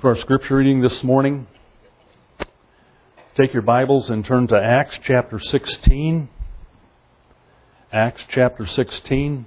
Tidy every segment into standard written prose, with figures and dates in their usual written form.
For our scripture reading this morning, take your Bibles and turn to Acts chapter 16. Acts chapter 16.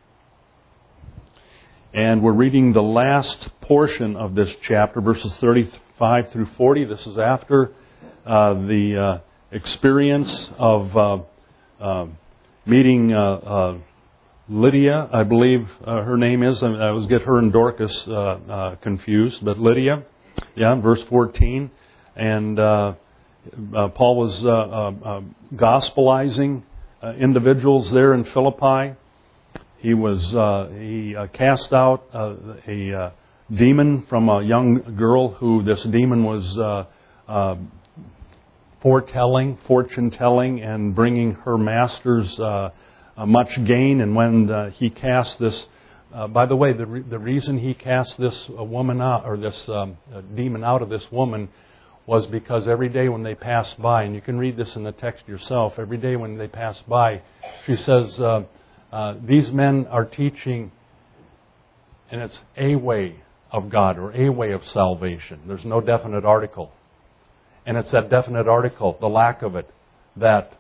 And we're reading the last portion of this chapter, verses 35 through 40. This is after the experience of meeting Lydia, I believe her name is. I always get her and Dorcas confused, but Lydia, verse 14. And Paul was gospelizing individuals there in Philippi. He cast out a demon from a young girl who this demon was fortune telling, and bringing her masters much gain. And when he cast this, by the way, the reason he cast this woman out, or this demon out of this woman, was because every day when they passed by, and you can read this in the text yourself, every day when they passed by, she says, these men are teaching, and it's a way of God or a way of salvation. There's no definite article. And it's that definite article, the lack of it, that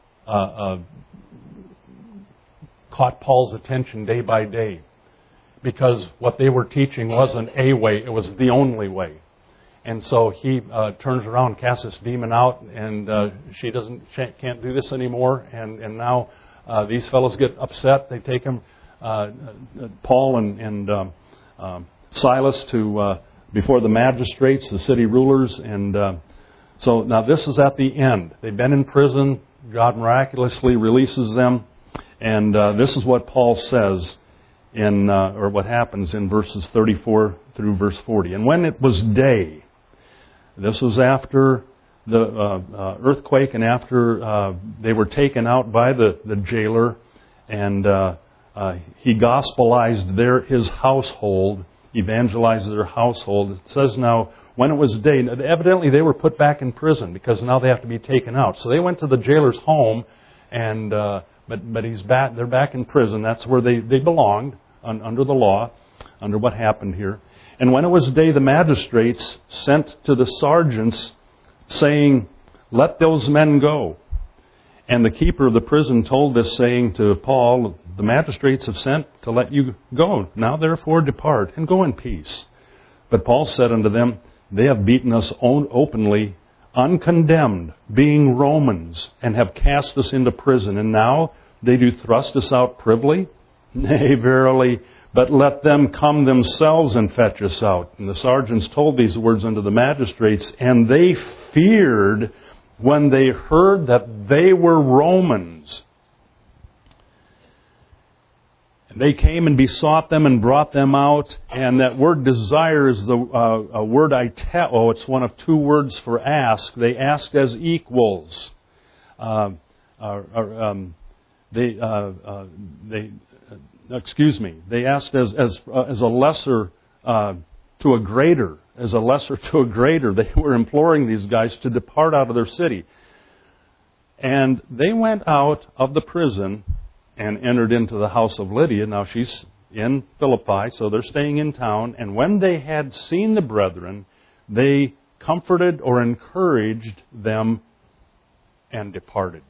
caught Paul's attention day by day. Because what they were teaching wasn't a way, it was the only way. And so he turns around, casts this demon out, and she can't do this anymore. And now these fellows get upset. They take him, Paul and Silas, to before the magistrates, the city rulers. And so now this is at the end. They've been in prison. God miraculously releases them. And this is what Paul says or what happens in verses 34 through verse 40. And when it was day, this was after the earthquake and after they were taken out by the jailer, and he gospelized his household, evangelized their household. It says now, when it was day, evidently they were put back in prison because now they have to be taken out. So they went to the jailer's home, and but he's back. They're back in prison. That's where they belonged under the law, under what happened here. And when it was day, the magistrates sent to the sergeants, saying, "Let those men go." And the keeper of the prison told this saying to Paul, "The magistrates have sent to let you go. Now therefore depart, and go in peace." But Paul said unto them, "They have beaten us openly, uncondemned, being Romans, and have cast us into prison. And now they do thrust us out privily? Nay, verily, but let them come themselves and fetch us out." And the sergeants told these words unto the magistrates, and they feared when they heard that they were Romans. And they came and besought them and brought them out. And that word desire is the word aiteo. It's one of two words for ask. They asked as equals. They asked as a lesser to a greater. As a lesser to a greater. They were imploring these guys to depart out of their city. And they went out of the prison and entered into the house of Lydia. Now she's in Philippi, so they're staying in town. And when they had seen the brethren, they comforted or encouraged them and departed.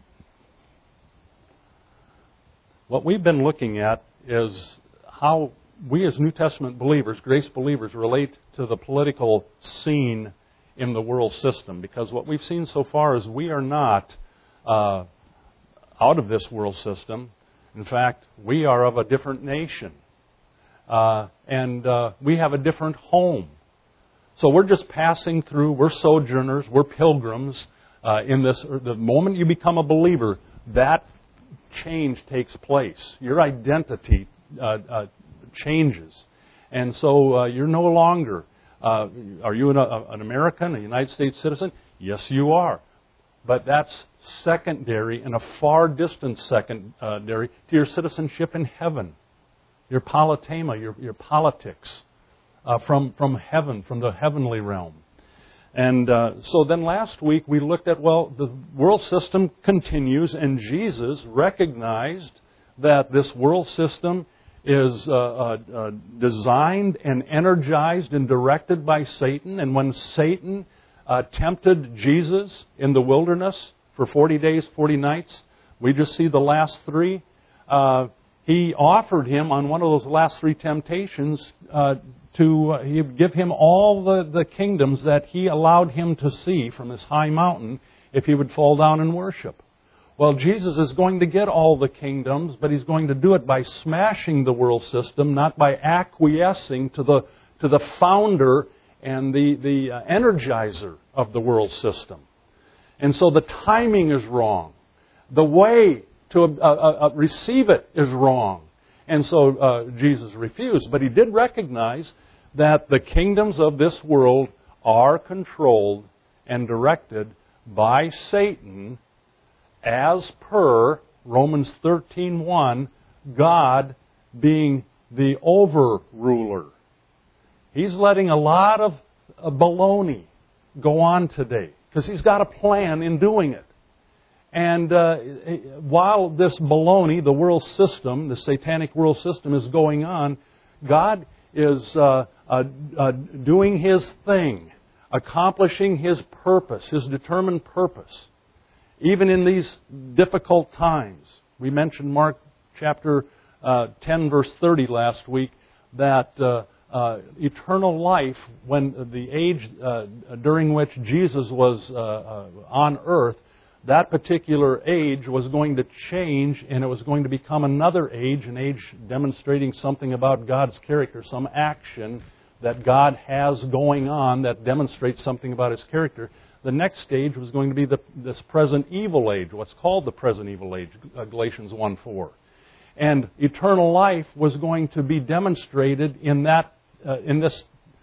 What we've been looking at is how we as New Testament believers, grace believers, relate to the political scene in the world system. Because what we've seen so far is we are not out of this world system. In fact, we are of a different nation. And we have a different home. So we're just passing through. We're sojourners. We're pilgrims in this. The moment you become a believer, that change takes place. Your identity changes. And so you're no longer, are you an American, a United States citizen? Yes, you are. But that's secondary, and a far distant secondary to your citizenship in heaven. Your politeima, your politics from heaven, from the heavenly realm. And so then last week we looked at, the world system continues, and Jesus recognized that this world system is designed and energized and directed by Satan. And when Satan tempted Jesus in the wilderness for 40 days, 40 nights, we just see the last three. He offered him on one of those last three temptations to give him all the kingdoms that he allowed him to see from this high mountain if he would fall down and worship. Well, Jesus is going to get all the kingdoms, but He's going to do it by smashing the world system, not by acquiescing to the founder and the energizer of the world system. And so the timing is wrong. The way to receive it is wrong. And so Jesus refused. But He did recognize that the kingdoms of this world are controlled and directed by Satan, as per Romans 13:1, God being the over-ruler. He's letting a lot of baloney go on today because He's got a plan in doing it. And while this baloney, the world system, the satanic world system is going on, God is doing His thing, accomplishing His purpose, His determined purpose. Even in these difficult times. We mentioned Mark chapter 10, verse 30 last week, that eternal life, when the age during which Jesus was on earth, that particular age was going to change, and it was going to become another age, an age demonstrating something about God's character, some action that God has going on that demonstrates something about His character. The next stage was going to be this present evil age, what's called the present evil age, Galatians 1:4. And eternal life was going to be demonstrated in this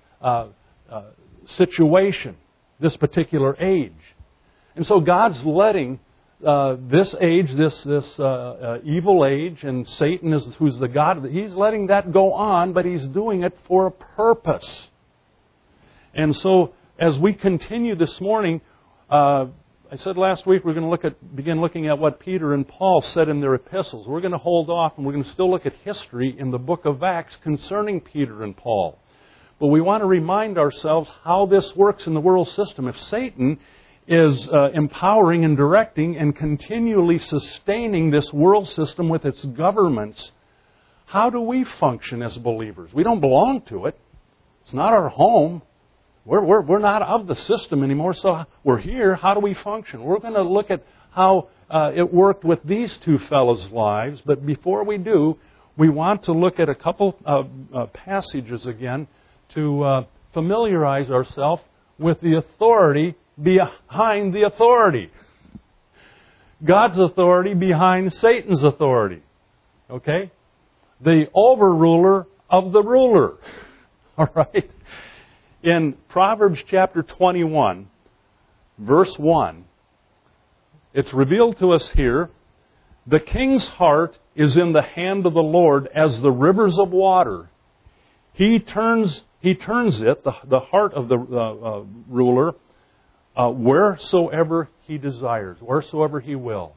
situation, this particular age. And so God's letting this age, this evil age, and Satan who's the God, He's letting that go on, but He's doing it for a purpose. And so as we continue this morning, I said last week we're going to begin looking at what Peter and Paul said in their epistles. We're going to hold off and we're going to still look at history in the book of Acts concerning Peter and Paul. But we want to remind ourselves how this works in the world system. If Satan is empowering and directing and continually sustaining this world system with its governments, how do we function as believers? We don't belong to it. It's not our home. We're not of the system anymore, so we're here. How do we function? We're going to look at how it worked with these two fellows' lives, but before we do, we want to look at a couple of passages again to familiarize ourselves with the authority behind the authority. God's authority behind Satan's authority. Okay? The overruler of the ruler. All right? In Proverbs chapter 21, verse 1, it's revealed to us here, the king's heart is in the hand of the Lord as the rivers of water. He turns it, the heart of the ruler, wheresoever He desires, wheresoever He will.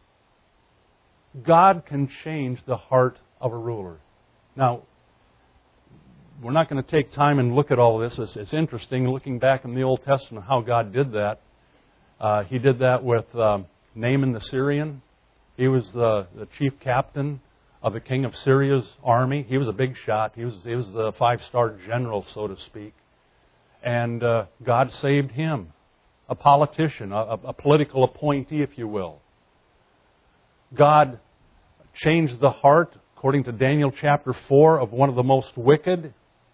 God can change the heart of a ruler. Now, we're not going to take time and look at all of this. It's interesting looking back in the Old Testament how God did that. He did that with Naaman the Syrian. He was the chief captain of the king of Syria's army. He was a big shot. He was the 5-star general, so to speak. And God saved him, a politician, a political appointee, if you will. God changed the heart, according to Daniel chapter 4, of one of the most wicked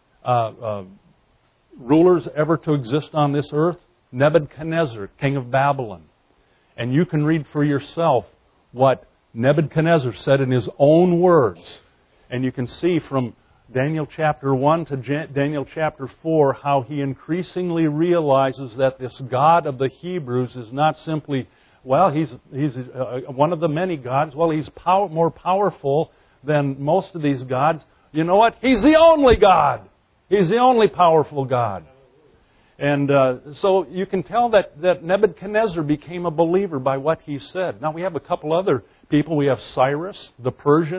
rulers ever to exist on this earth, Nebuchadnezzar, king of Babylon. And you can read for yourself what Nebuchadnezzar said in his own words. And you can see from Daniel chapter 1 to Daniel chapter 4 how he increasingly realizes that this God of the Hebrews is not simply, well, he's one of the many gods. Well, he's more powerful than most of these gods. You know what? He's the only God. He's the only powerful God. And so you can tell that Nebuchadnezzar became a believer by what he said. Now we have a couple other people. We have Cyrus, the Persian,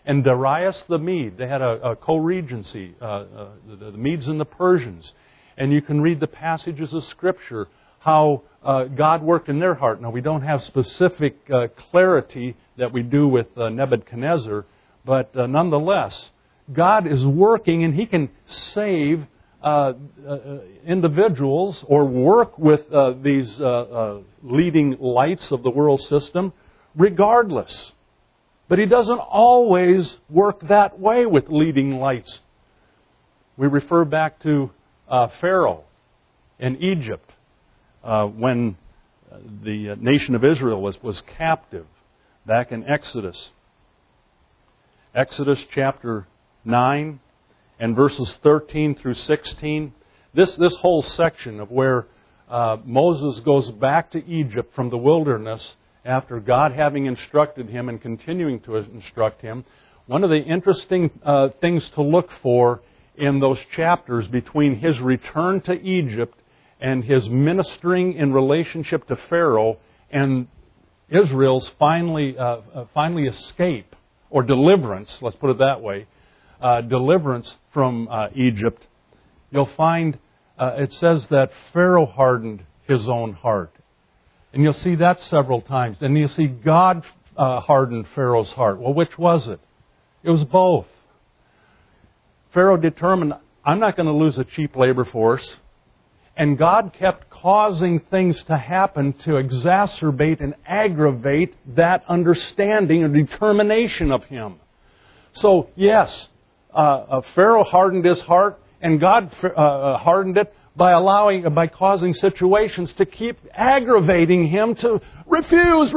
and Darius the Mede. They had a co-regency, the Medes and the Persians. And you can read the passages of Scripture, how God worked in their heart. Now, we don't have specific clarity that we do with Nebuchadnezzar, but nonetheless, God is working, and He can save individuals or work with these leading lights of the world system regardless. But He doesn't always work that way with leading lights. We refer back to Pharaoh in Egypt when the nation of Israel was captive back in Exodus. Exodus chapter 9 and verses 13 through 16. This whole section of where Moses goes back to Egypt from the wilderness after God having instructed him and continuing to instruct him. One of the interesting things to look for in those chapters between his return to Egypt and his ministering in relationship to Pharaoh and Israel's finally escape, or deliverance, let's put it that way, deliverance from Egypt, you'll find it says that Pharaoh hardened his own heart. And you'll see that several times. And you'll see God hardened Pharaoh's heart. Well, which was it? It was both. Pharaoh determined, I'm not going to lose a cheap labor force. And God kept causing things to happen to exacerbate and aggravate that understanding and determination of Him. So, yes, Pharaoh hardened his heart, and God hardened it by causing situations to keep aggravating him to refuse.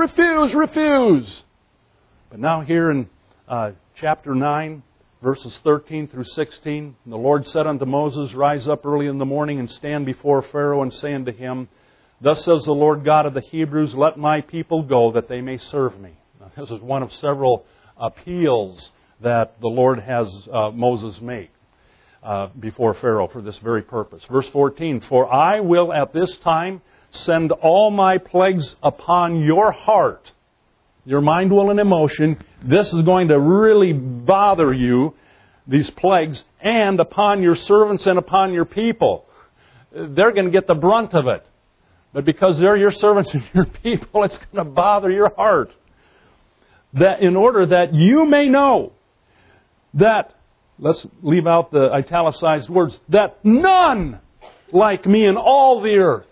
But now here in chapter 9, verses 13 through 16, the Lord said unto Moses, Rise up early in the morning and stand before Pharaoh, and say unto him, Thus says the Lord God of the Hebrews, Let my people go, that they may serve me. Now, this is one of several appeals that the Lord has Moses make before Pharaoh for this very purpose. Verse 14, For I will at this time send all my plagues upon your heart, your mind, will, and emotion. This is going to really bother you, these plagues, and upon your servants and upon your people. They're going to get the brunt of it. But because they're your servants and your people, it's going to bother your heart. That in order that you may know that, let's leave out the italicized words, that none like me in all the earth.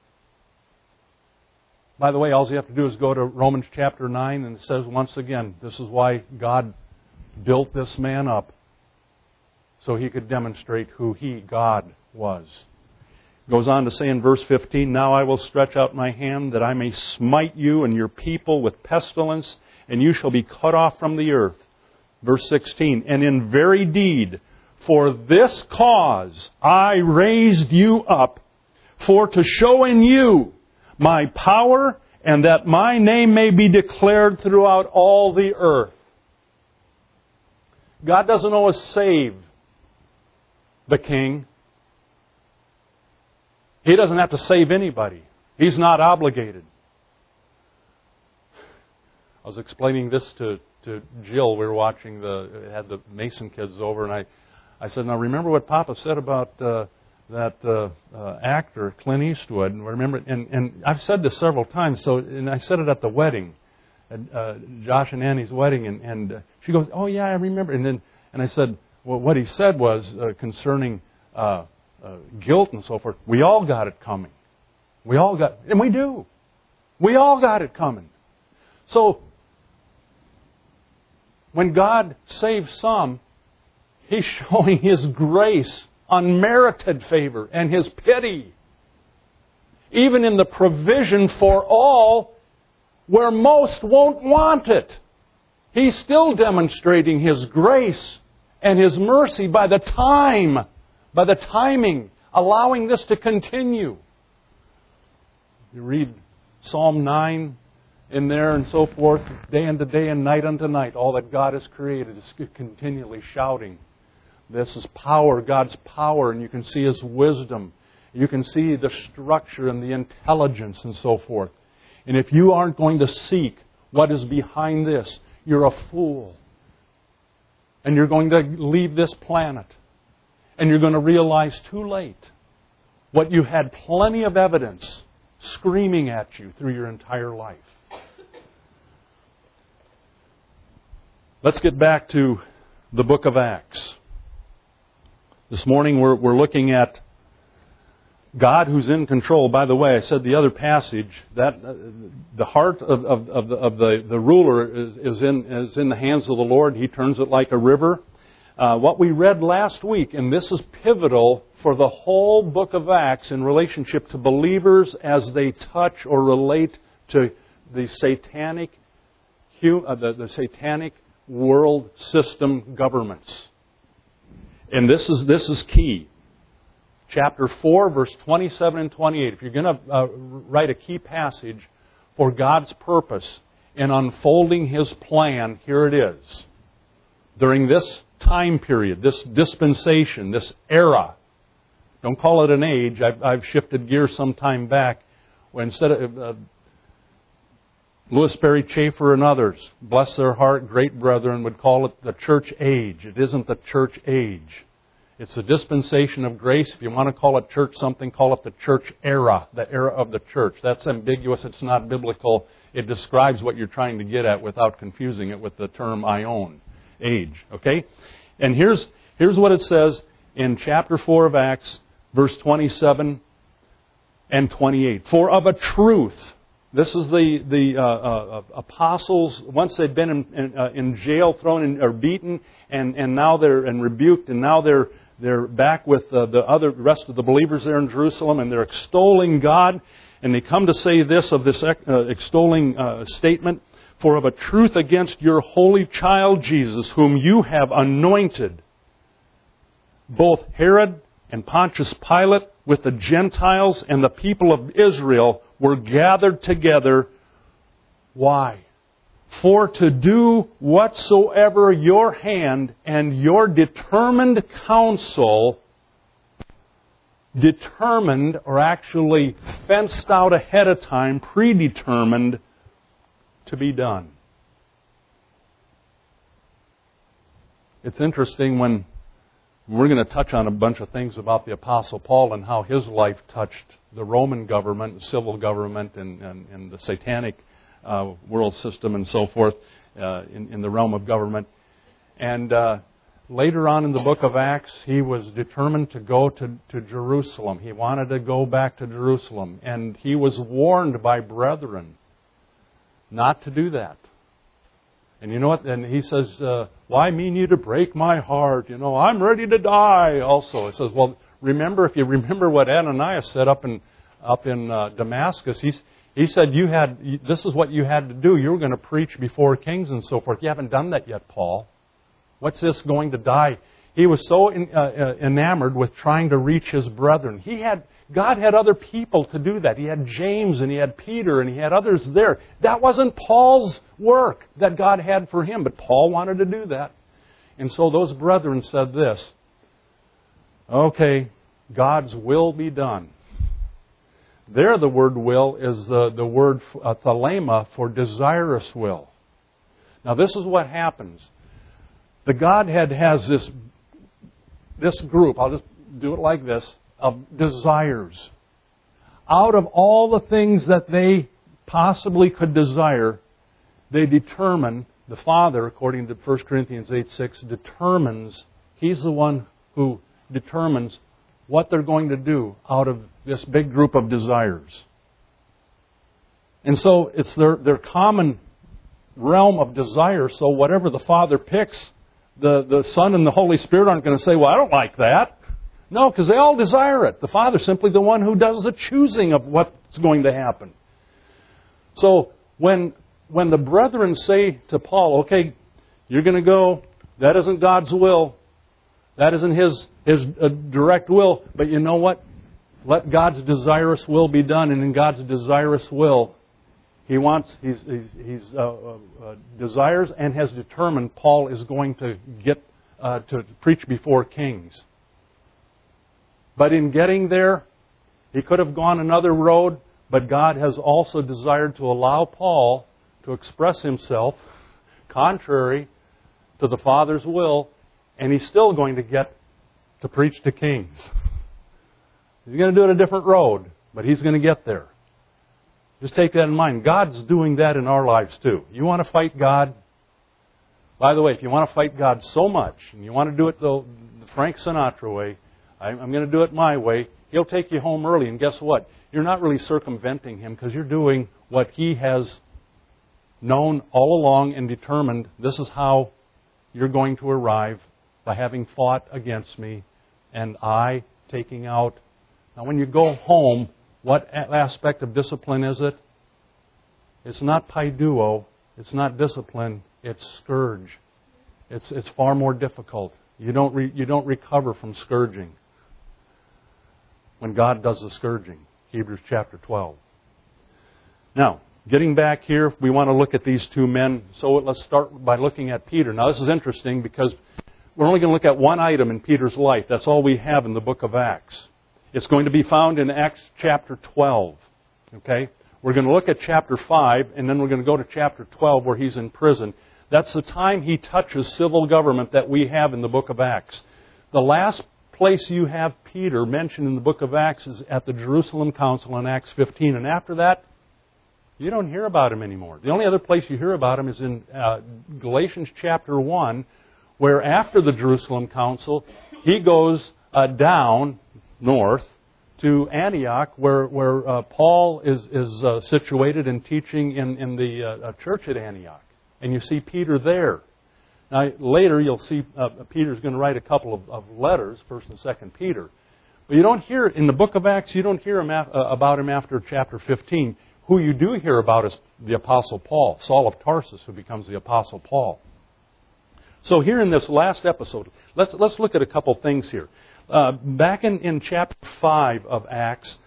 By the way, all you have to do is go to Romans chapter 9, and it says once again, this is why God built this man up, so He could demonstrate who He, God, was. Goes on to say in verse 15, Now I will stretch out my hand that I may smite you and your people with pestilence, and you shall be cut off from the earth. Verse 16, And in very deed, for this cause I raised you up, for to show in you my power, and that my name may be declared throughout all the earth. God doesn't always save the king. He doesn't have to save anybody. He's not obligated. I was explaining this to Jill. We were watching had the Mason kids over, and I said, now remember what Papa said about that actor, Clint Eastwood. And remember, and I've said this several times. And I said it at the wedding, at Josh and Annie's wedding, and she goes, "Oh yeah, I remember." And I said, "Well, what he said was concerning guilt and so forth. We all got it coming. We all got, and we do. We all got it coming. So when God saves some, He's showing His grace, unmerited favor, and His pity. Even in the provision for all, where most won't want it. He's still demonstrating His grace and His mercy by the timing, allowing this to continue. You read Psalm 9 in there and so forth, day unto day and night unto night, all that God has created is continually shouting. This is power, God's power, and you can see His wisdom. You can see the structure and the intelligence and so forth. And if you aren't going to seek what is behind this, you're a fool. And you're going to leave this planet. And you're going to realize too late what you had plenty of evidence screaming at you through your entire life. Let's get back to the book of Acts. This morning we're looking at God who's in control. By the way, I said the other passage that the heart of the ruler is in the hands of the Lord. He turns it like a river. What we read last week, and this is pivotal for the whole book of Acts in relationship to believers as they touch or relate to the satanic world system governments. And this is key. Chapter 4, verse 27 and 28. If you're going to write a key passage for God's purpose in unfolding His plan, here it is. During this time period, this dispensation, this era, don't call it an age. I've shifted gears some time back. When instead of Louis Berry Chafer and others, bless their heart, great brethren, would call it the church age. It isn't the church age. It's the dispensation of grace. If you want to call it church something, call it the church era, the era of the church. That's ambiguous. It's not biblical. It describes what you're trying to get at without confusing it with the term ion, age. Okay? And here's what it says in chapter 4 of Acts, verse 27 and 28. For of a truth, this is the apostles, once they'd been in jail, thrown in, or beaten, and now they're rebuked, and now they're back with the rest of the believers there in Jerusalem, and they're extolling God, and they come to say this of this extolling statement, for of a truth against your holy child Jesus, whom you have anointed, both Herod and Pontius Pilate with the Gentiles and the people of Israel were gathered together. Why? For to do whatsoever your hand and your determined counsel determined, or actually fenced out ahead of time, predetermined to be done. It's interesting when we're going to touch on a bunch of things about the Apostle Paul and how his life touched the Roman government, civil government, and the satanic world system and so forth in the realm of government. And later on in the book of Acts, he was determined to go to Jerusalem. He wanted to go back to Jerusalem. And he was warned by brethren not to do that. And you know what? And he says, why mean you to break my heart? You know, I'm ready to die also. He says, well, if you remember what Ananias said up in Damascus, he said, this is what you had to do. You were going to preach before kings and so forth. You haven't done that yet, Paul. What's this going to die? He was so enamored with trying to reach his brethren. God had other people to do that. He had James and he had Peter and he had others there. That wasn't Paul's work that God had for him, but Paul wanted to do that. And so those brethren said this, okay, God's will be done. There the word will is the word thelema for desirous will. Now this is what happens. The Godhead has this group, I'll just do it like this, of desires. Out of all the things that they possibly could desire, they determine, the Father, according to 1 Corinthians 8:6, determines, He's the one who determines what they're going to do out of this big group of desires. And so it's their common realm of desire, so whatever the Father picks, the Son and the Holy Spirit aren't going to say, well, I don't like that. No, because they all desire it. The Father's simply the one who does the choosing of what's going to happen. So when the brethren say to Paul, okay, you're going to go, that isn't God's will, that isn't His direct will, but you know what? Let God's desirous will be done, and in God's desirous will, He desires and has determined Paul is going to get to preach before kings. But in getting there, he could have gone another road, but God has also desired to allow Paul to express himself contrary to the Father's will And he's still going to get to preach to kings. He's going to do it a different road, but he's going to get there. Just take that in mind. God's doing that in our lives too. You want to fight God? By the way, if you want to fight God so much, and you want to do it the Frank Sinatra way, I'm going to do it my way, He'll take you home early, and guess what? You're not really circumventing Him because you're doing what He has known all along and determined this is how you're going to arrive by having fought against me and I taking out. Now when you go home, what aspect of discipline is it? It's not paiduo, it's not discipline, it's scourge. It's far more difficult. You don't recover from scourging when God does the scourging. Hebrews chapter 12. Now, getting back here, we want to look at these two men. So let's start by looking at Peter. Now, this is interesting because we're only going to look at one item in Peter's life. That's all we have in the book of Acts. It's going to be found in Acts chapter 12. Okay? We're going to look at chapter 5, and then we're going to go to chapter 12 where he's in prison. That's the time he touches civil government that we have in the book of Acts. The last place you have Peter mentioned in the book of Acts is at the Jerusalem Council in Acts 15. And after that, you don't hear about him anymore. The only other place you hear about him is in Galatians chapter 1, where after the Jerusalem Council, he goes down north to Antioch, where Paul is situated and teaching in the church at Antioch. And you see Peter there. Now, later you'll see Peter's going to write a couple of letters, 1st and 2nd Peter. But you don't hear, in the book of Acts, you don't hear about him after chapter 15. Who you do hear about is the Apostle Paul, Saul of Tarsus, who becomes the Apostle Paul. So here in this last episode, let's look at a couple things here. Back in chapter 5 of Acts,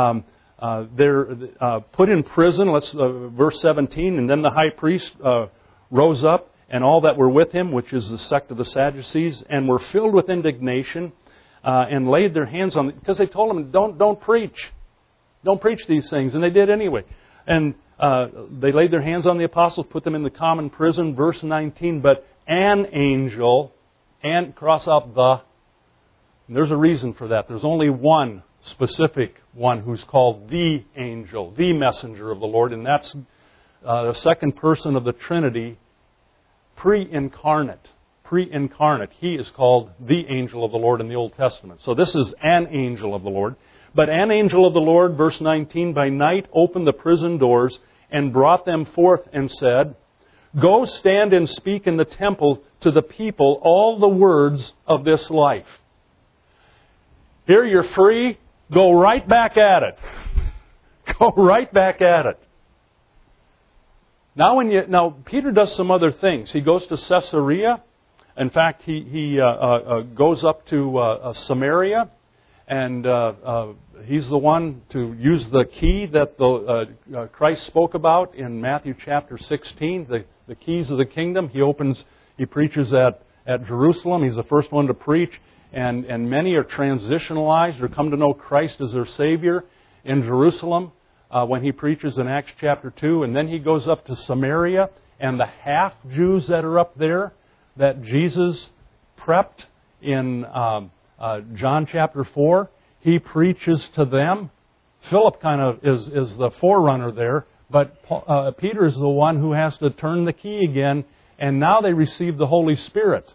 they're put in prison, verse 17, and then the high priest rose up, and all that were with him, which is the sect of the Sadducees, and were filled with indignation, and laid their hands on them, because they told them, don't preach. Don't preach these things. And they did anyway. And they laid their hands on the apostles, put them in the common prison. Verse 19, but an angel, and cross out the. And there's a reason for that. There's only one specific one who's called the angel, the messenger of the Lord. And that's the second person of the Trinity, pre-incarnate. Pre-incarnate. He is called the angel of the Lord in the Old Testament. So this is an angel of the Lord. But an angel of the Lord, verse 19, by night opened the prison doors and brought them forth and said, go stand and speak in the temple to the people all the words of this life. Here you're free. Go right back at it. Go right back at it. Now Peter does some other things. He goes to Caesarea. In fact, he goes up to Samaria. And he's the one to use the key that Christ spoke about in Matthew chapter 16, the keys of the kingdom. He preaches at Jerusalem. He's the first one to preach. And many are transitionalized or come to know Christ as their Savior in Jerusalem when he preaches in Acts chapter 2. And then he goes up to Samaria. And the half-Jews that are up there that Jesus prepped in John chapter 4, he preaches to them. Philip kind of is the forerunner there, but Peter is the one who has to turn the key again, and now they receive the Holy Spirit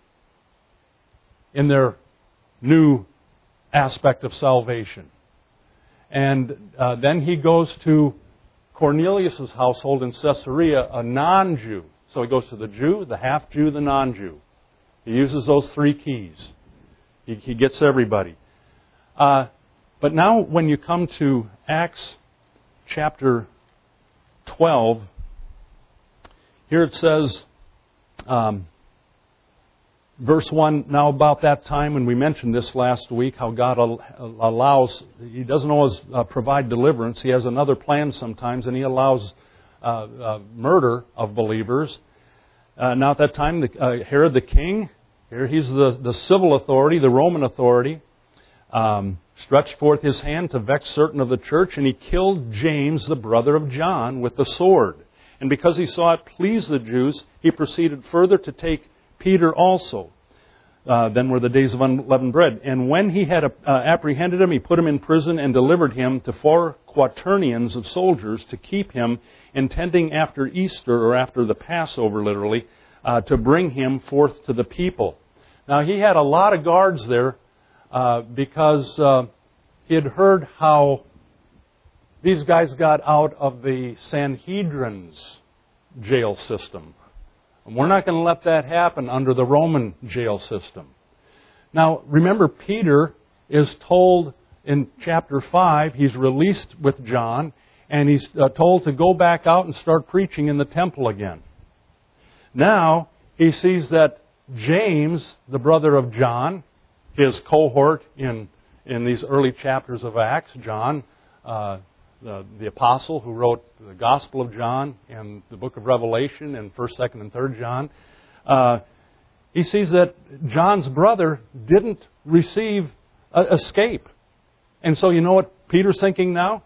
in their new aspect of salvation. And then he goes to Cornelius' household in Caesarea, a non-Jew. So he goes to the Jew, the half-Jew, the non-Jew. He uses those three keys. He gets everybody. But now when you come to Acts chapter 12, here it says, verse 1, now about that time, and we mentioned this last week, how God allows, He doesn't always provide deliverance. He has another plan sometimes, and He allows murder of believers. Now at that time, Herod the king, here he's the civil authority, the Roman authority, stretched forth his hand to vex certain of the church, and he killed James, the brother of John, with the sword. And because he saw it please the Jews, he proceeded further to take Peter also. Then were the days of unleavened bread. And when he had apprehended him, he put him in prison and delivered him to 4 quaternions of soldiers to keep him, intending after Easter, or after the Passover literally, to bring him forth to the people. Now he had a lot of guards there because he had heard how these guys got out of the Sanhedrin's jail system. And we're not going to let that happen under the Roman jail system. Now, remember, Peter is told in chapter 5, he's released with John, and he's told to go back out and start preaching in the temple again. Now, he sees that James, the brother of John, his cohort in these early chapters of Acts, John, the apostle who wrote the Gospel of John and the book of Revelation and 1st, 2nd, and 3rd John, he sees that John's brother didn't receive escape. And so you know what Peter's thinking now?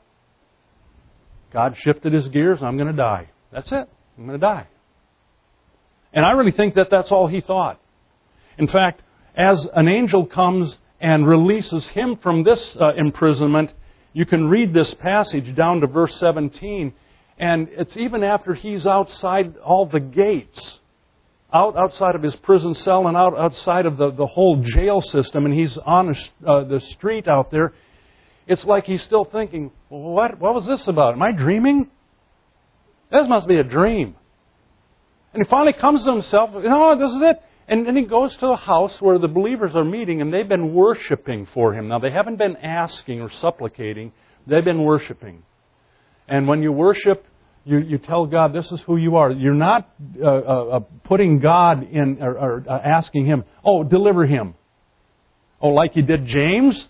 God shifted his gears, I'm going to die. That's it. I'm going to die. And I really think that that's all he thought. In fact, as an angel comes and releases him from this imprisonment, you can read this passage down to verse 17, and it's even after he's outside all the gates, outside of his prison cell and outside of the whole jail system, and he's on the street out there. It's like he's still thinking, what was this about? Am I dreaming? This must be a dream. And he finally comes to himself, this is it. And he goes to a house where the believers are meeting, and they've been worshiping for him. Now, they haven't been asking or supplicating. They've been worshiping. And when you worship, you tell God, this is who you are. You're not putting God in or asking Him, deliver him. Like you did James?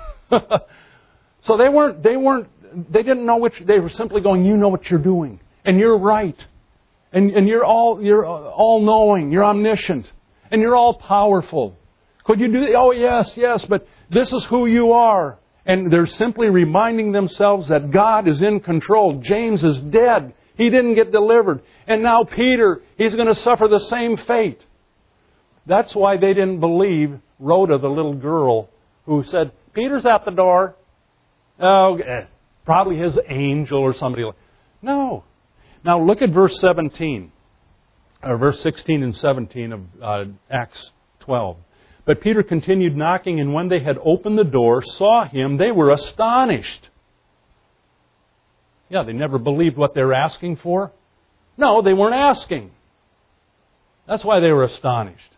So they didn't know which, they were simply going, you know what you're doing. And you're right. And you're all-knowing. You're omniscient. And you're all-powerful. Could you do that? Oh, yes, but this is who you are. And they're simply reminding themselves that God is in control. James is dead. He didn't get delivered. And now Peter, he's going to suffer the same fate. That's why they didn't believe Rhoda, the little girl, who said, Peter's at the door. Probably his angel or somebody. No. Now look at verse 17. Or verse 16 and 17 of Acts 12. But Peter continued knocking, and when they had opened the door, saw him, they were astonished. Yeah, they never believed what they were asking for. No, they weren't asking. That's why they were astonished.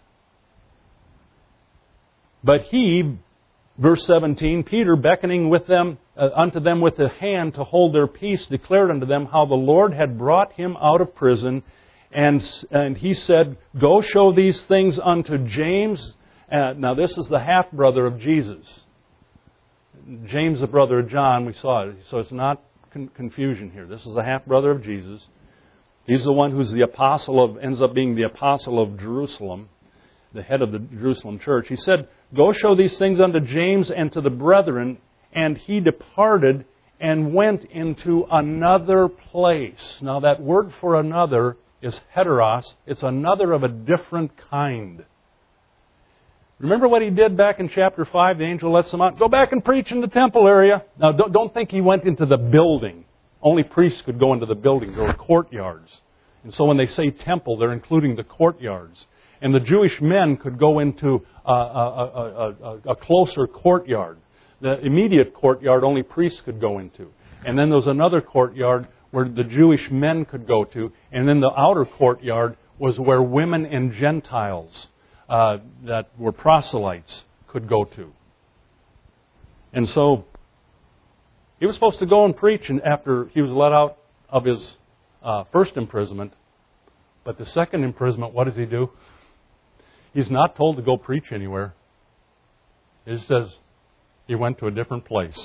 But he, verse 17, Peter, beckoning with them unto them with a hand to hold their peace, declared unto them how the Lord had brought him out of prison. And he said, go show these things unto James. Now this is the half-brother of Jesus. James, the brother of John, we saw it. So it's not confusion here. This is the half-brother of Jesus. He's the one who's ends up being the apostle of Jerusalem, the head of the Jerusalem church. He said, go show these things unto James and to the brethren. And he departed and went into another place. Now that word for another is heteros. It's another of a different kind. Remember what he did back in chapter 5? The angel lets him out. Go back and preach in the temple area. Now don't think he went into the building. Only priests could go into the building. There were courtyards. And so when they say temple, they're including the courtyards. And the Jewish men could go into a closer courtyard. The immediate courtyard only priests could go into. And then there was another courtyard where the Jewish men could go to. And then the outer courtyard was where women and Gentiles that were proselytes could go to. And so he was supposed to go and preach after he was let out of his first imprisonment. But the second imprisonment, what does he do? He's not told to go preach anywhere. It just says he went to a different place.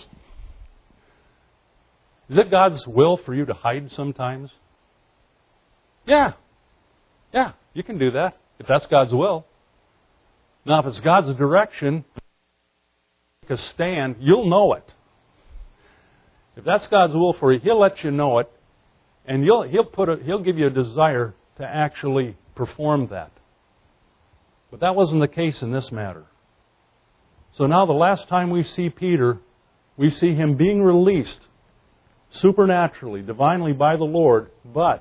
Is it God's will for you to hide sometimes? Yeah, you can do that if that's God's will. Now, if it's God's direction, take a stand, you'll know it. If that's God's will for you, He'll let you know it, and He'll give you a desire to actually perform that. But that wasn't the case in this matter. So now the last time we see Peter, we see him being released supernaturally, divinely by the Lord, but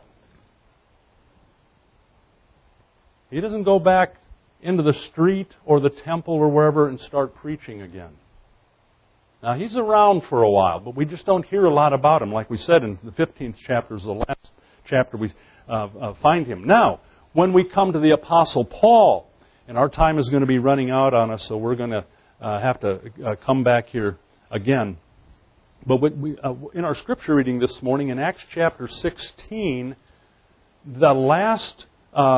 he doesn't go back into the street or the temple or wherever and start preaching again. Now, he's around for a while, but we just don't hear a lot about him. Like we said in the 15th chapter is the last chapter we find him. Now, when we come to the Apostle Paul, and our time is going to be running out on us, so we're going to have to come back here again. But in our Scripture reading this morning, in Acts chapter 16, the last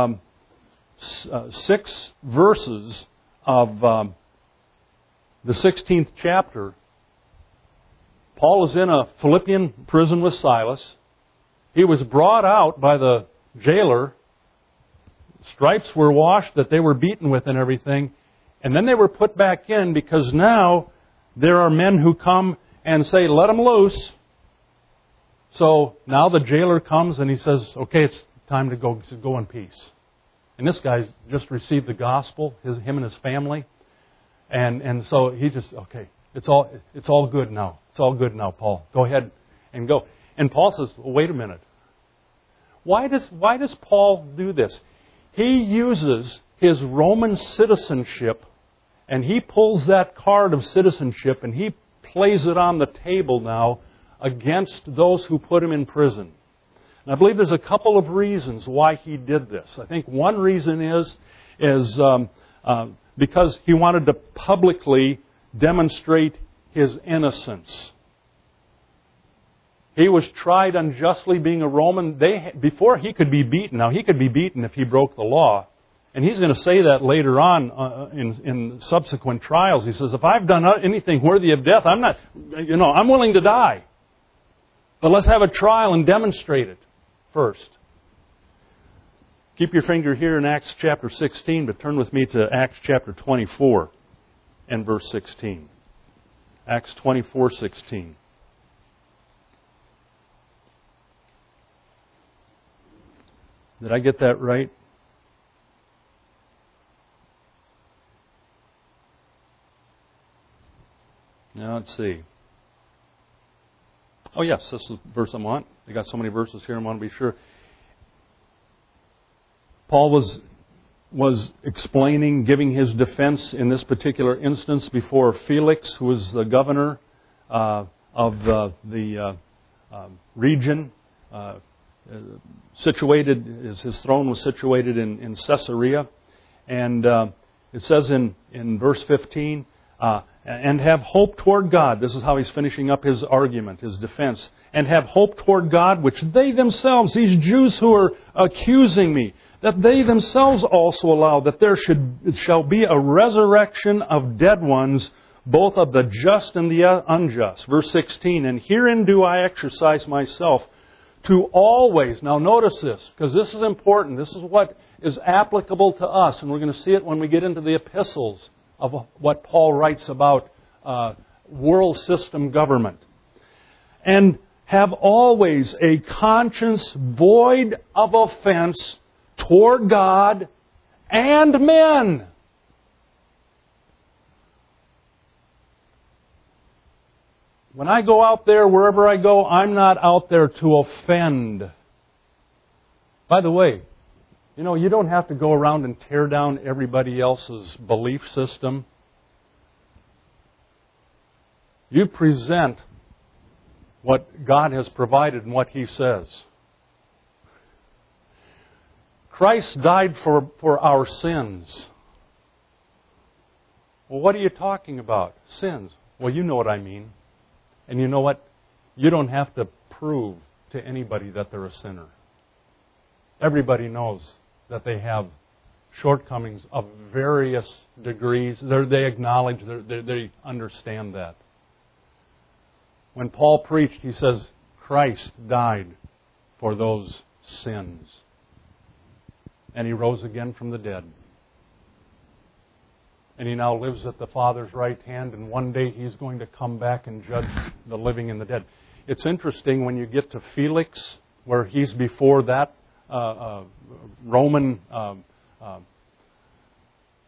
6 verses of the 16th chapter, Paul is in a Philippian prison with Silas. He was brought out by the jailer. Stripes were washed that they were beaten with and everything. And then they were put back in because now there are men who come and say, let them loose. So now the jailer comes and he says, okay, it's time to go in peace. And this guy just received the gospel, him and his family. And so he just, okay, it's all good now. It's all good now, Paul. Go ahead and go. And Paul says, well, wait a minute. Why does Paul do this? He uses his Roman citizenship and he pulls that card of citizenship and he plays it on the table now against those who put him in prison. And I believe there's a couple of reasons why he did this. I think one reason is because he wanted to publicly demonstrate his innocence. He was tried unjustly being a Roman. Before he could be beaten. Now, he could be beaten if he broke the law. And he's going to say that later on in subsequent trials. He says, if I've done anything worthy of death, I'm willing to die. But let's have a trial and demonstrate it first. Keep your finger here in Acts chapter 16, but turn with me to Acts chapter 24 and verse 16. Acts 24:16. Did I get that right? Now let's see. Oh yes, this is the verse I want. I got so many verses here I want to be sure. Paul was explaining, giving his defense in this particular instance before Felix, who was the governor of the region. His throne was situated in Caesarea. And it says in verse 15, and have hope toward God. This is how he's finishing up his argument, his defense. And have hope toward God, which they themselves, these Jews who are accusing me, that they themselves also allow that there shall be a resurrection of dead ones, both of the just and the unjust. Verse 16, and herein do I exercise myself to always, now notice this, because this is important, this is what is applicable to us, and we're going to see it when we get into the epistles of what Paul writes about world system government. And have always a conscience void of offense toward God and men. When I go out there, wherever I go, I'm not out there to offend. By the way, you don't have to go around and tear down everybody else's belief system. You present what God has provided and what He says. Christ died for our sins. Well, what are you talking about? Sins. Well, you know what I mean. And you know what? You don't have to prove to anybody that they're a sinner. Everybody knows that they have shortcomings of various degrees. They acknowledge, they understand that. When Paul preached, he says, Christ died for those sins. And He rose again from the dead. And He now lives at the Father's right hand, and one day He's going to come back and judge the living and the dead. It's interesting when you get to Felix, where he's before that Roman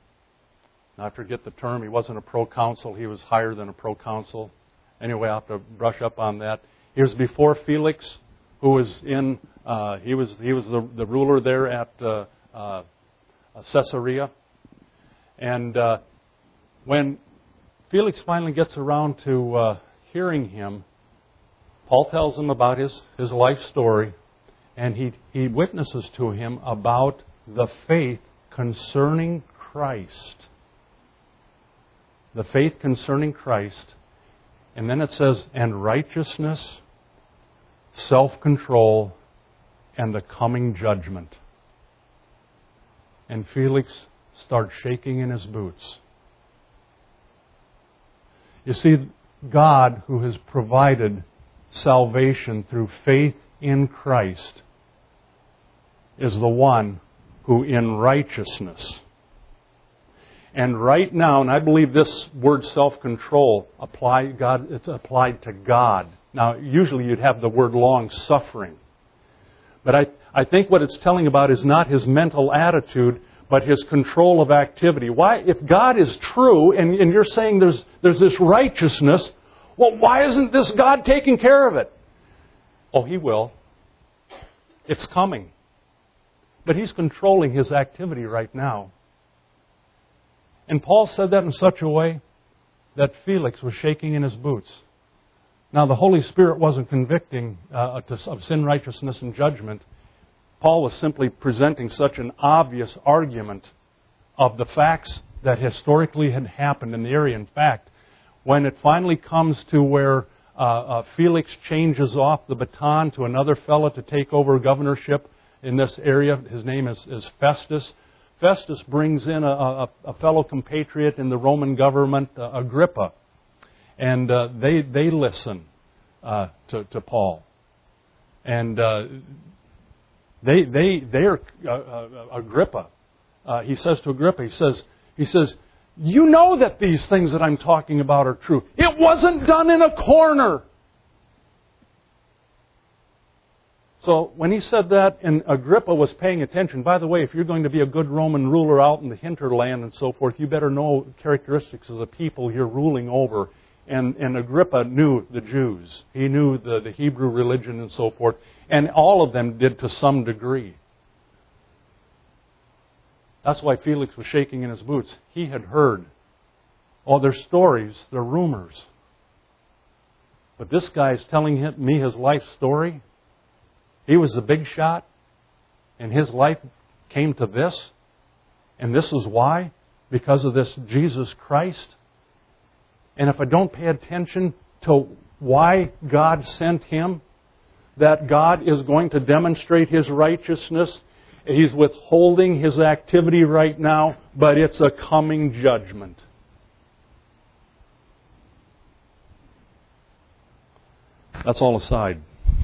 I forget the term. He wasn't a proconsul. He was higher than a proconsul. Anyway, I'll have to brush up on that. He was before Felix, who was in. He was the ruler there at Caesarea. And when Felix finally gets around to hearing him, Paul tells him about his life story, and he witnesses to him about the faith concerning Christ. The faith concerning Christ. And then it says, and righteousness, self-control, and the coming judgment. And Felix starts shaking in his boots. You see, God, who has provided salvation through faith in Christ, is the one who in righteousness. And right now, and I believe this word self-control it's applied to God. Now, usually you'd have the word long-suffering. But I think what it's telling about is not his mental attitude, but his control of activity. Why, if God is true, and you're saying there's this righteousness, well, why isn't this God taking care of it? Oh, He will. It's coming. But He's controlling His activity right now. And Paul said that in such a way that Felix was shaking in his boots. Now, the Holy Spirit wasn't convicting of sin, righteousness, and judgment. Paul was simply presenting such an obvious argument of the facts that historically had happened in the area. In fact, when it finally comes to where Felix changes off the baton to another fellow to take over governorship in this area, his name is Festus. Festus brings in a fellow compatriot in the Roman government, Agrippa. And they listen to Paul. And they're Agrippa. He says to Agrippa, he says, you know that these things that I'm talking about are true. It wasn't done in a corner. So when he said that, and Agrippa was paying attention, by the way, if you're going to be a good Roman ruler out in the hinterland and so forth, you better know characteristics of the people you're ruling over. And Agrippa knew the Jews. He knew the Hebrew religion and so forth. And all of them did to some degree. That's why Felix was shaking in his boots. He had heard. Oh, they're stories, they're rumors. But this guy's telling me his life story. He was a big shot, and his life came to this. And this is why? Because of this Jesus Christ. And if I don't pay attention to why God sent Him, that God is going to demonstrate His righteousness, He's withholding His activity right now, but it's a coming judgment. That's all aside.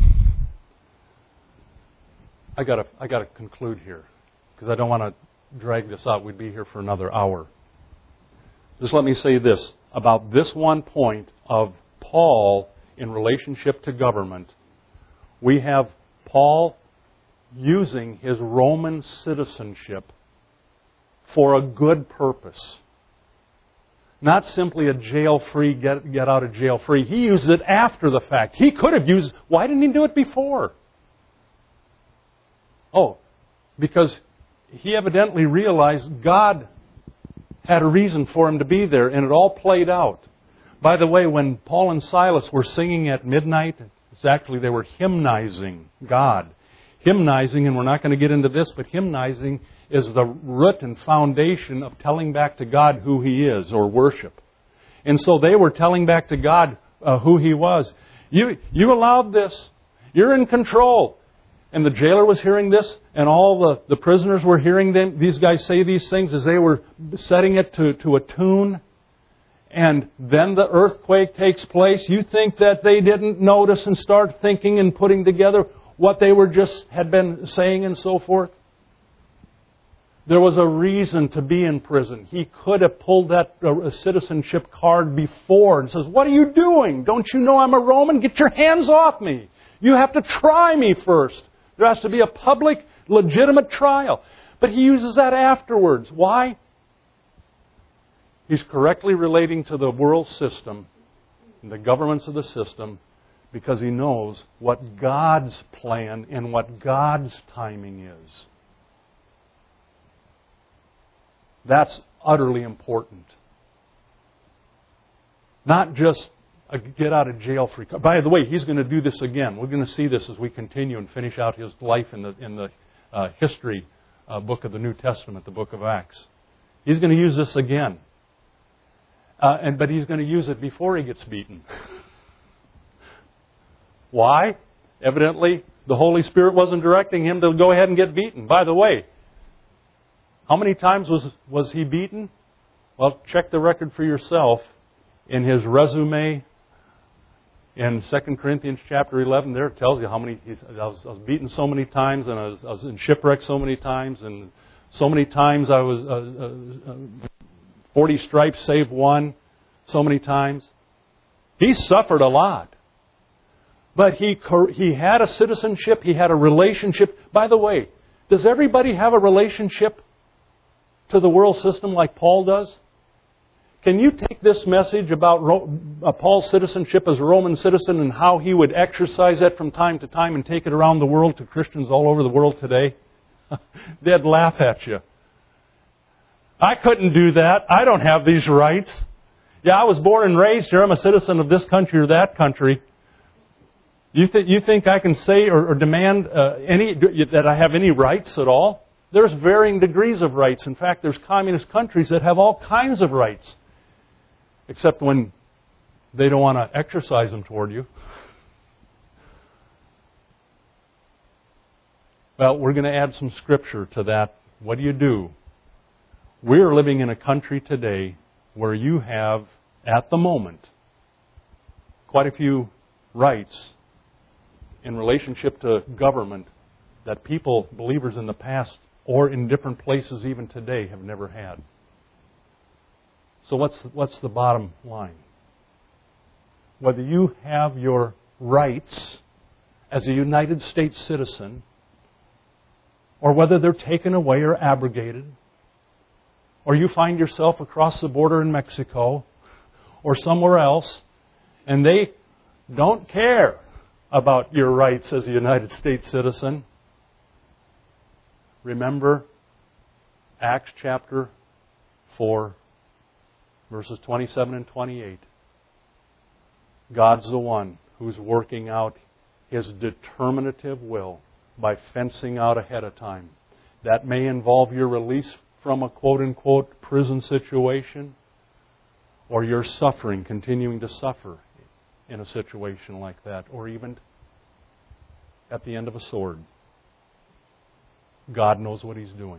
I gotta conclude here, because I don't want to drag this out. We'd be here for another hour. Just let me say this about this one point of Paul in relationship to government. We have Paul using his Roman citizenship for a good purpose. Not simply a jail-free, get out of jail free. He used it after the fact. He could have used... Why didn't he do it before? Oh, because he evidently realized God had a reason for him to be there, and it all played out. By the way, when Paul and Silas were singing at midnight, they were hymnizing God. Hymnizing, and we're not going to get into this, but hymnizing is the root and foundation of telling back to God who He is, or worship. And so they were telling back to God who He was. You allowed this. You're in control. And the jailer was hearing this, and all the prisoners were hearing these guys say these things as they were setting it to a tune. And then the earthquake takes place. You think that they didn't notice and start thinking and putting together what they had been saying and so forth? There was a reason to be in prison. He could have pulled that citizenship card before and says, "What are you doing? Don't you know I'm a Roman? Get your hands off me. You have to try me first. There has to be a public, legitimate trial." But he uses that afterwards. Why? He's correctly relating to the world system, the governments of the system, because he knows what God's plan and what God's timing is. That's utterly important. Not just a get out of jail free card. By the way, he's going to do this again. We're going to see this as we continue and finish out his life in the history book of the New Testament, the book of Acts. He's going to use this again. But he's going to use it before he gets beaten. Why? Evidently, the Holy Spirit wasn't directing him to go ahead and get beaten. By the way, how many times was he beaten? Well, check the record for yourself. In his resume in 2 Corinthians chapter 11, there it tells you how many. I was beaten so many times, and I was in shipwreck so many times, and so many times I was 40 stripes save one, so many times. He suffered a lot. But he had a citizenship, he had a relationship. By the way, does everybody have a relationship to the world system like Paul does? Can you take this message about Paul's citizenship as a Roman citizen and how he would exercise that from time to time and take it around the world to Christians all over the world today? They'd laugh at you. I couldn't do that. I don't have these rights. Yeah, I was born and raised here. I'm a citizen of this country or that country. You think I can say or demand that I have any rights at all? There's varying degrees of rights. In fact, there's communist countries that have all kinds of rights. Except when they don't want to exercise them toward you. Well, we're going to add some scripture to that. What do? We're living in a country today where you have, at the moment, quite a few rights in relationship to government that people, believers in the past or in different places even today, have never had. So what's the bottom line? Whether you have your rights as a United States citizen, or whether they're taken away or abrogated, or you find yourself across the border in Mexico or somewhere else, and they don't care about your rights as a United States citizen, remember Acts chapter 4, verses 27 and 28. God's the one who's working out His determinative will by fencing out ahead of time. That may involve your release from a quote-unquote prison situation, or your suffering, continuing to suffer in a situation like that, or even at the end of a sword. God knows what He's doing.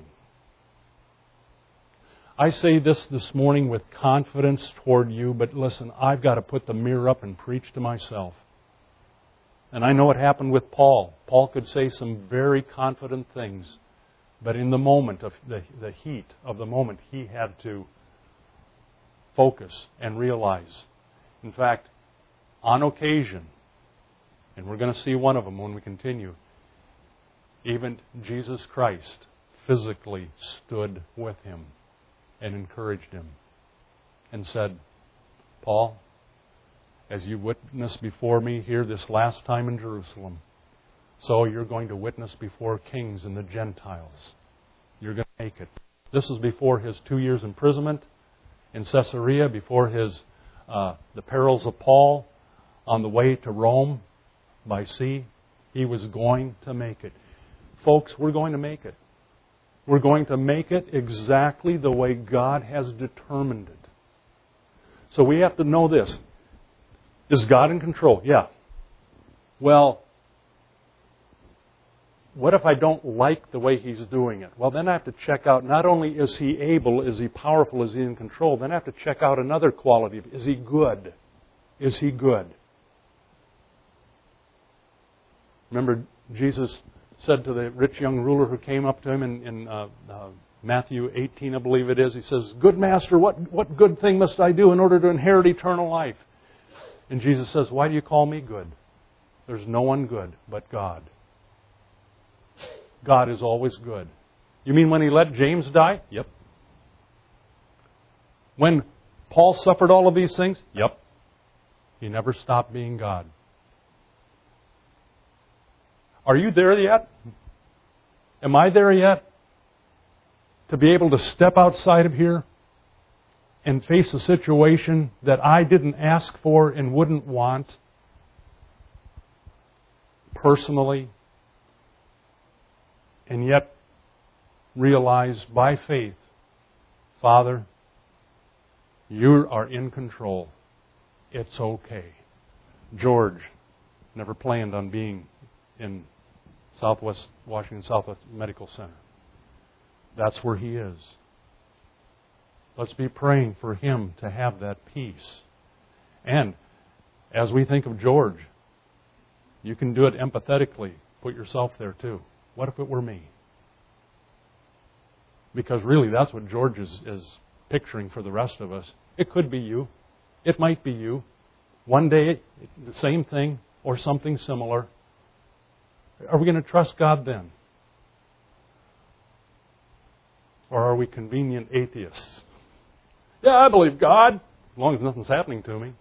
I say this morning with confidence toward you, but listen, I've got to put the mirror up and preach to myself. And I know what happened with Paul. Paul could say some very confident things, but in the moment, of the heat of the moment, he had to focus and realize. In fact, on occasion, and we're going to see one of them when we continue, even Jesus Christ physically stood with him and encouraged him and said, Paul, as you witnessed before me here this last time in Jerusalem, so you're going to witness before kings and the Gentiles. You're going to make it. This is before his 2 years imprisonment in Caesarea, before his the perils of Paul on the way to Rome by sea. He was going to make it. Folks, we're going to make it. We're going to make it exactly the way God has determined it. So we have to know this. Is God in control? Yeah. Well, what if I don't like the way He's doing it? Well, then I have to check out, not only is He able, is He powerful, is He in control, then I have to check out another quality. Is He good? Is He good? Remember, Jesus said to the rich young ruler who came up to Him in Matthew 18, I believe it is, He says, Good Master, what good thing must I do in order to inherit eternal life? And Jesus says, Why do you call me good? There's no one good but God. God is always good. You mean when He let James die? Yep. When Paul suffered all of these things? Yep. He never stopped being God. Are you there yet? Am I there yet? To be able to step outside of here and face a situation that I didn't ask for and wouldn't want personally, and yet realize by faith, Father, you are in control. It's okay. George never planned on being in Washington Southwest Medical Center. That's where he is. Let's be praying for him to have that peace. And as we think of George, you can do it empathetically. Put yourself there too. What if it were me? Because really that's what George is picturing for the rest of us. It could be you. It might be you. One day, the same thing or something similar. Are we going to trust God then? Or are we convenient atheists? Yeah, I believe God, as long as nothing's happening to me.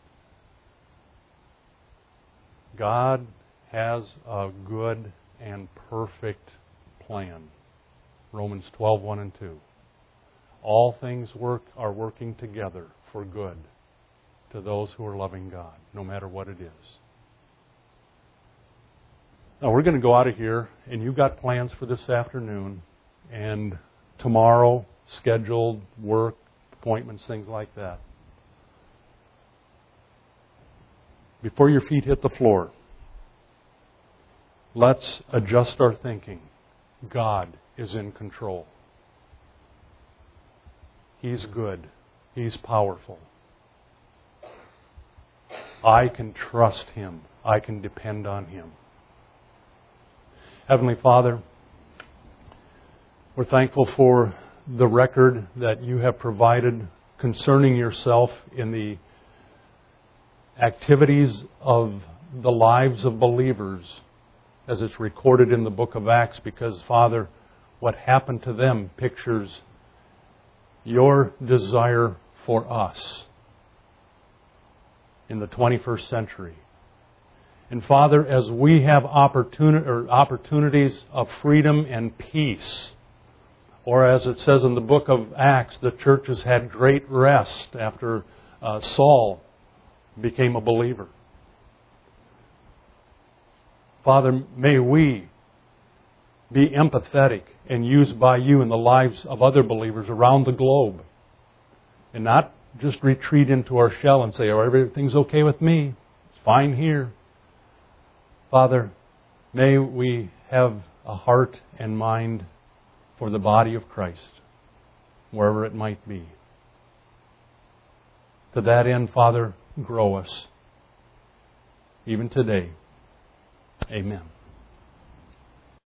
God has a good and perfect plan. Romans 12:1 and 2. All things are working together for good to those who are loving God, no matter what it is. Now we're going to go out of here, and you've got plans for this afternoon and tomorrow, scheduled work, appointments, things like that. Before your feet hit the floor, let's adjust our thinking. God is in control. He's good. He's powerful. I can trust Him. I can depend on Him. Heavenly Father, we're thankful for the record that you have provided concerning yourself in the activities of the lives of believers as it's recorded in the book of Acts, because, Father, what happened to them pictures your desire for us in the 21st century. And Father, as we have opportunities of freedom and peace, or as it says in the book of Acts, the church has had great rest after Saul became a believer. Father, may we be empathetic and used by you in the lives of other believers around the globe, and not just retreat into our shell and say, oh, everything's okay with me. It's fine here. Father, may we have a heart and mind for the body of Christ, wherever it might be. To that end, Father, grow us, even today. Amen.